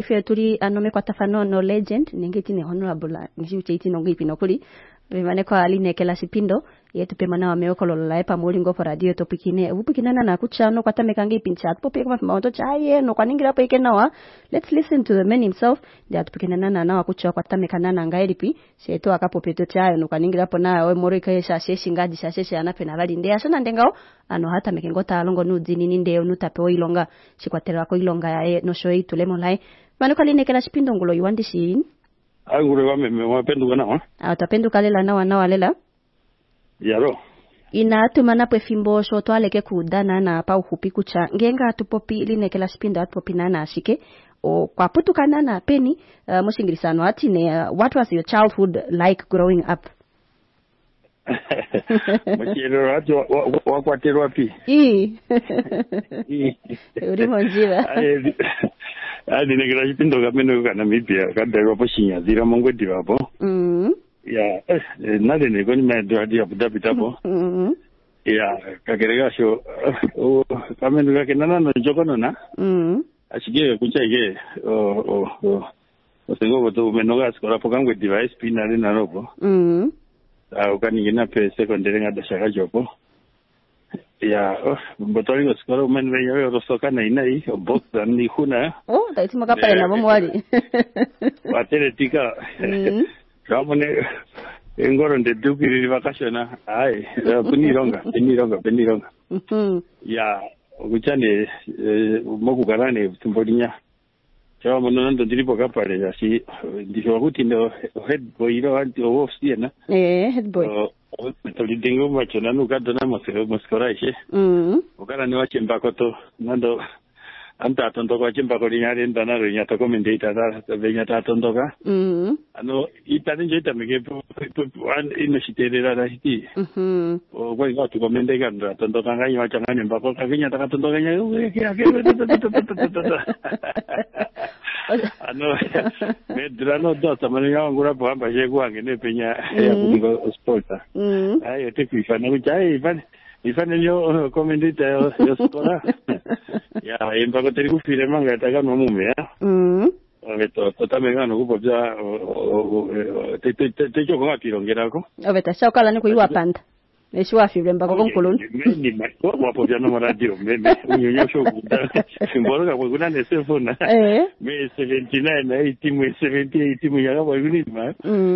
fye turi anome kwa tafano no legend ningeti ni honorable ngishuche iti no gipi no kuli bimane kwa aline kela sipindo yetu pe mana wameoko lololae pa mulingo for radio topikine upikinana na kuchano kwa tamekangi pinchat pope kama maoto chaye no kwa ningira pa ikenawa. Let's listen to the man himself dia tupikinana na wakucha kwa tamekanana ngairipi seto akapopeto chaye no kwa ningira po na we morika yesha sheshi ngaji shasheshi anape na bali ndia sana ndengao ano hata mekengota alongo nudzi ninde onutape ilonga chikwatera ko ilonga ya no show itu lemolai manu kaline kela sipindo ngulo yuandishi agure wapenduka nawa atapenduka lela nawa lela yaro ina tumana pwe fimbo so twaleke kudana na pa uhupi kucha ngenga tupopi linekela spinda tupopi nana ashike o kwa putukana na peni mushingirisano ati ne what was your childhood like growing up? Machero ati wakwaterwa pi uri monjiva adi nekela spinda kameno kana mipia kaderwa poshinya zira mongodi wapo ya nade ne koni me adi apudapitapo ya kagerega sho kameno kakenana no jokono na ashige kuchaige osengo boto menoga skora pokangwe device pinale na robo ukaningina pe secondary ngada shaka jopo ya botori go skora men ve yo rosoka na inai box ni huna taitimo kapale na bomwali atletica kamone engoro ndedukiri vakashona ai penironga ya kuchane mokugarane timbodinya chawa mono ndo ndiripo kapale yashi ndisho kuti ndo head boy ro anti ofsi na head boy tolidingo machona nukadona moskoraishe ukara ni wachembako to nando anta tondoka chembako linyari ndana rinya to commentator da benya ta tondoka ano itani jeta mege an initiative da hiti o kwa ngo to commentator da tondoka ngai wachanganya mbako kaginya ta tondoka nya ano medrano do tamani ngura pamba je kwange ne penya ya kungo sporta ayo tekifana kuchai ifane nyo commentator yo skora ya impako teri kufire manga taka no mume ya veto tamengano kupobya te choko ngatirongera ko oveta shakala ni kuiwa panda neshwa fire mbako konkoloni ni mako wapobya no radio meme unyonyo shokuda simbolo kwa kuna ne cellphone me 79 na 78 timu ya kwa yuni ma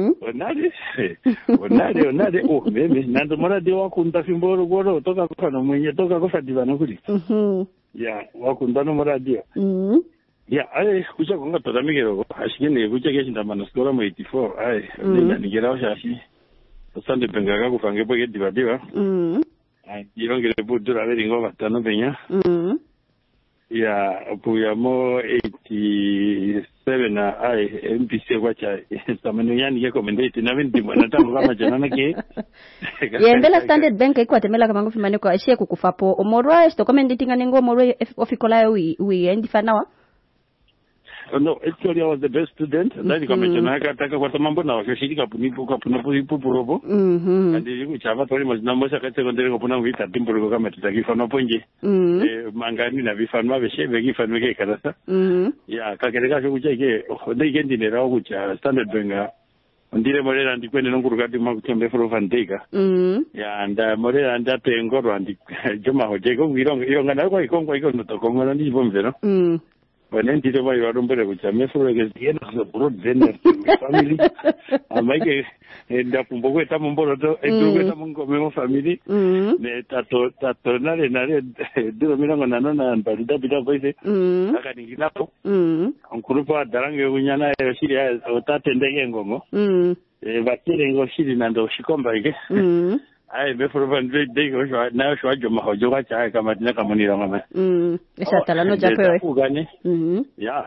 onade meme nando radio wakunda simbolo goro toka kwa no mwenye toka kwa divana kuli ya wakunda no radio ya kucha konga totamigero ashikene kucha keshinda manaskora mu 84 nigera shashi Sande pengaga kufange poke divadiwa irongere budura veringo batano penya ya puyamo 87 na MPC kwacha tamano yani ke commentate na 20 mwana tamu kama jana ke yembela Standard Bank iko atemela kama ngofimane kwa ashie kukufapo omorwa sto commentating anengo omorwa ofikola we endifanawa. No, actually I was the best student. Ndani kama chana kataka kwa mambo na wakishika punipuka purobo. Andi kuchava tori mazina moja kati sekondari kupona vita timburo kama tutakifana ponje. Mangani na vifanwa veshe vegifana ke kadasa. Ya kakereka kucheke ndikendi nera kucha Standard Bank. Ndire morera ndikwene nongurukati makutembe fro fanteka. Ya nda morera ndape ngoro andi joma hojeko ironga na kwa ikongwa notokongwa ndi bomvero. When did I remember which I met for against the end of the broad dinner family? I make a Pumbo Tamborato, a Mungo family. Tato Nare, Duramina and Badita Voice, Akanapo, Unkurupa, Daranga, Winyana, Syria, or Taten Dengomo, but killing of Shilin and Shikomba. I before one day now show you Mahojoa, I come at Nakamonirama. Satalano Japan. Yeah.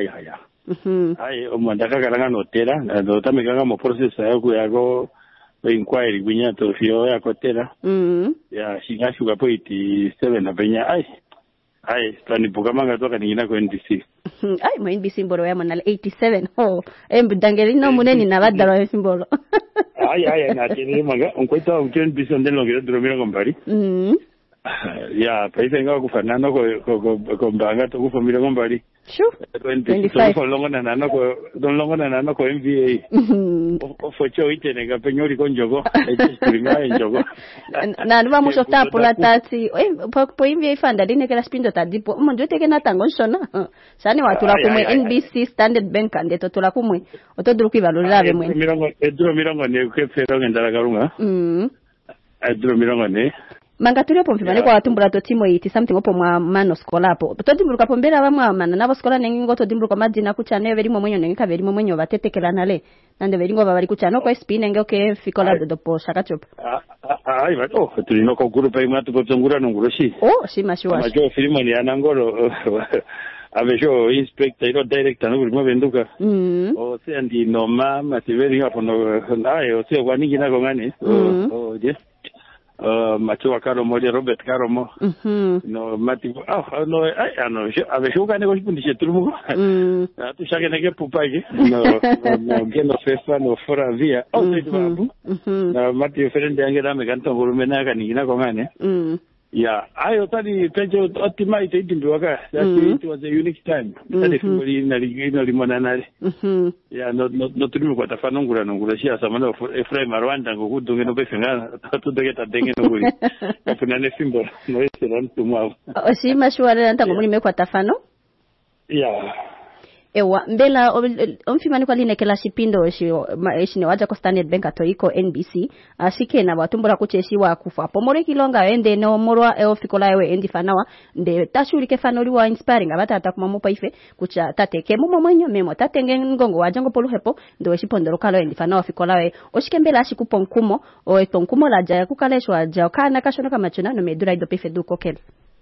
I Mandaka Tera, and the Tamigamo process, I go inquiry, we need to Fioa Cotera. Yeah, she got sugar 87 of Benya. I stand Pugamanga talking in NBC. I might be symbol 87. Oh, and Dangerino Muneni Navada symbol. I tell you, Maga, on quite a 10% then longer Dromino Company. Ya, paisa nga kufanana ko mbanga to kufamira ngombali. Sure. 25 longa nana ko MVA. Ofocho itenga penyori konjogo. Espringa enjogo. Na nwa musho tapula tati. Po MVA fanda dine kala spindo tadipo. Manje teke na tango shona. Sani watula kumwe NBC Standard Bank ande totula kumwe. Otodruki balulabe mwe. Mirongo ne kefero ngendala karunga. Mirongo ne. Manga tuli opo mfimane kwa watumbula to timo iti something opo mwa mano skola apo. To dimbuluka pombera bamwa mana nabo skola nengingo to dimbuluka madina kuchane veri mwenyo nengika veri mwenyo batetekela nale. Nande veri ngo babali kuchano kwa spin nenge oke fikola do po shakachop. Ba tuli no ko grupa imatu ko tsongura nonguroshi. Si mashuwa. Majo filimo ni anangolo. Avejo inspector iro director no gurimo benduka. Se andi no mama siveri hapo no nayo se kwaningi na ngani. Je. Macho Karomo Robert Karomo no mati no aveshuka ne kushipundishe tulumu tushake neke pupaje no geno fefa no fora via babu na mati frente yange dame kanto ngurumena kaningina kongane ya ayo tadi pejo optimize idimbiwaka that it was a unique time tadi fumuli na limona nale ya no tulumu kwa tafano ngura shia samana Efraim Rwanda ngokudunge no befenga tudogeta denge no guri afunane simbo no eseran tumwa si mashwara ntango muri mekwa tafano ya ewa mbela omfimani kwa line kela shipindo eshine waja ko Standard Bank atoiko NBC asike na watumbura kucheshi wa kufa pomore kilonga ende no morwa ofikola yewe endi fanawa nde tashuri ke fanoli wa inspiring abata atakumamu paife kucha tateke mumo mwenyo memo tatenge ngongo wajango polu hepo ndo eshipondoro kalo endi fanawa fikola we oshike mbela ashikupo nkumo o etonkumo la jaya kukaleshwa aja kana kashono kama chuna no medura ido pefe du kokel.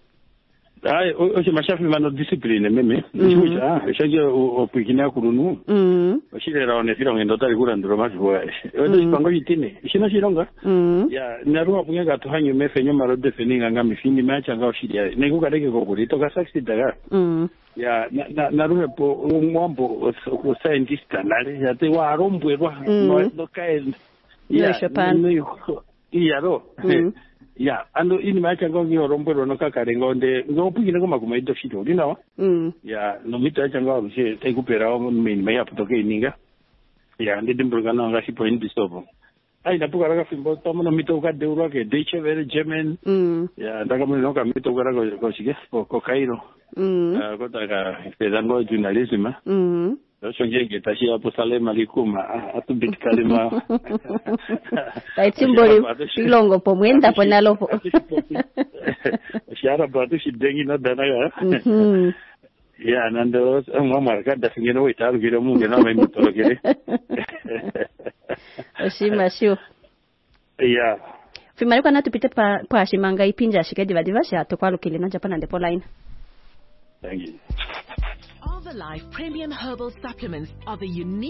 Oje mashafi mano discipline meme nishuja shaje opikina kurunu oshire raone fira ngendo tari kuranduro mazwa odo ipango yitine ishina shironga ya narua kunyaga to hanyu mefenyo marode feninga ngami fini macha ngao shiria nengu kadeke kokurito ka saksi daga ya naruhe po mwambo ko scientist nale ya te wa rombwerwa no kae ya ro ya ando ini macha ngongi orombero no kakarengo nde ngopukine ngoma kumaido shito dinawa ya no mita cha ngwa bise tekupera mini maya putoke ininga ya ndi dimburgana ngashi point bistobo ai napuka raka fimbo tomo no mito ka deuro ke Deutsche Welle German ya ndaka mo no ka mito ka ko shige ko Cairo ko taka pedango journalism Yo ngeke tashi hapo salema likuma atubit kalima Taitsimboli filongo po mwenda po nalopo Shara batu shidengi na danaga ya nando mama kada fingeno witaru giro munge na mai mutoro gere Oshima shu ya Fimari kwa natupite pa shimanga ipinja shikedi vadivasha atokwalu kilina Japan and the line. Thank you. All the Life Premium Herbal Supplements are the unique